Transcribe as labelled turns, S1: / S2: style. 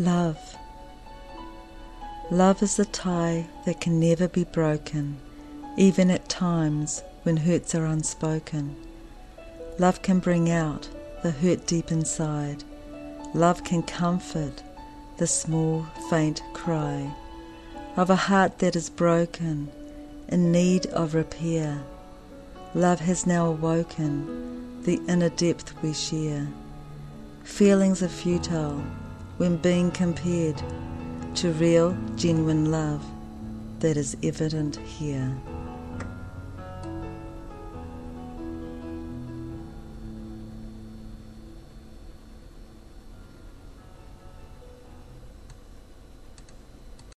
S1: Love. Love is the tie that can never be broken, even at times when hurts are unspoken. Love can bring out the hurt deep inside. Love can comfort the small, faint cry of a heart that is broken, in need of repair. Love has now awoken the inner depth we share. Feelings are futile when being compared to real, genuine love that is evident here.